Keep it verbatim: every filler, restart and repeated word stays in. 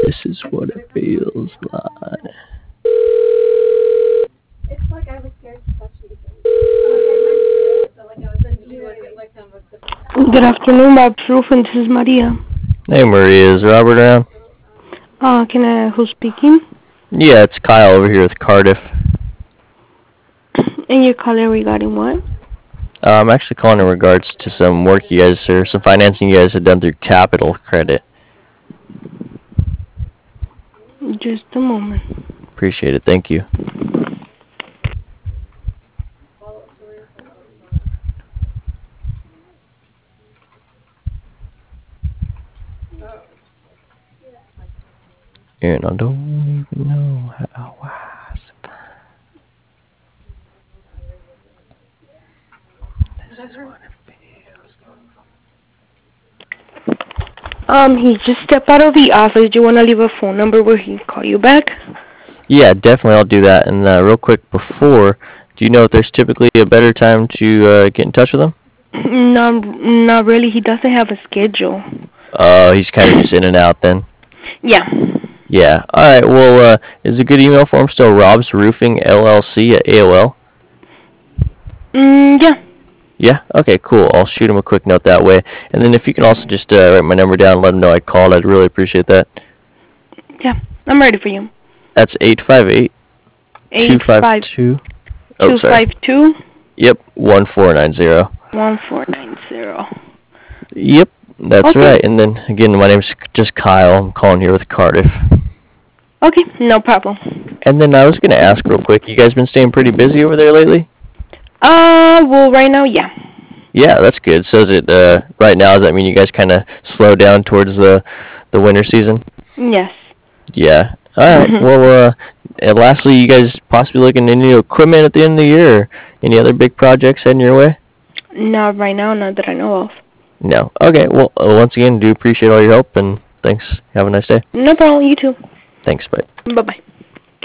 This is what it feels like. It's like I was scared to touch anything. So like I was in like like Good afternoon, Bob's Roof, and this is Maria. Hey Maria, is Robert around? Uh, can I, who's speaking? Yeah, it's Kyle over here with Cardiff. And you're calling regarding what? Uh, I'm actually calling in regards to some work you guys, or some financing you guys had done through Capital Credit. Just a moment. Appreciate it, thank you. And I don't even know how I survive. This is what it feels like. Um, he just stepped out of the office. Do you want to leave a phone number where he can call you back? Yeah, definitely I'll do that. And uh, real quick before, do you know if there's typically a better time to uh, get in touch with him? No, not really. He doesn't have a schedule. Oh, uh, he's kind of just in and out then? Yeah. Yeah. All right. Well, uh, is a good email for him still Rob's Roofing L L C at A O L? Mm, yeah. Yeah? Okay, cool. I'll shoot him a quick note that way. And then if you can also just uh, write my number down and let him know I called, I'd really appreciate that. Yeah, I'm ready for you. That's eight five eight, two five two. Oh, two five two? Yep, one four nine zero. one four nine zero. Yep, that's okay. right. And then, again, my name's just Kyle. I'm calling here with Cardiff. Okay, no problem. And then I was going to ask real quick, you guys been staying pretty busy over there lately? Uh, well, right now, yeah. Yeah, that's good. So is it, uh, right now, does that mean you guys kind of slow down towards the, the winter season? Yes. Yeah. All right. Well, uh, and lastly, you guys possibly looking at new equipment at the end of the year, or any other big projects heading your way? Not right now, not that I know of. No. Okay. Well, uh, once again, do appreciate all your help, and thanks. Have a nice day. No problem. You too. Thanks. Bye. Bye-bye.